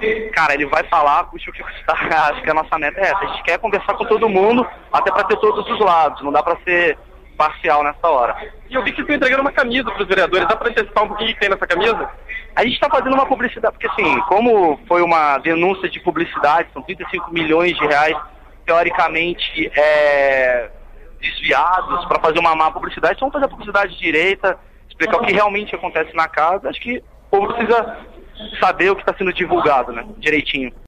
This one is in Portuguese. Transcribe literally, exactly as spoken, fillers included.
Cara, ele vai falar, custe o que custar. Acho que a nossa meta é essa. A gente quer conversar com todo mundo, até para ter todos os lados. Não dá para ser parcial nessa hora. E eu vi que vocês estão entregando uma camisa para os vereadores. Dá para antecipar um pouquinho o que tem nessa camisa? A gente está fazendo uma publicidade, porque assim, como foi uma denúncia de publicidade, são trinta e cinco milhões de reais, teoricamente, é, desviados para fazer uma má publicidade, então vamos fazer a publicidade direita, explicar o que realmente acontece na casa. Acho que o povo precisa saber o que está sendo divulgado, né, direitinho.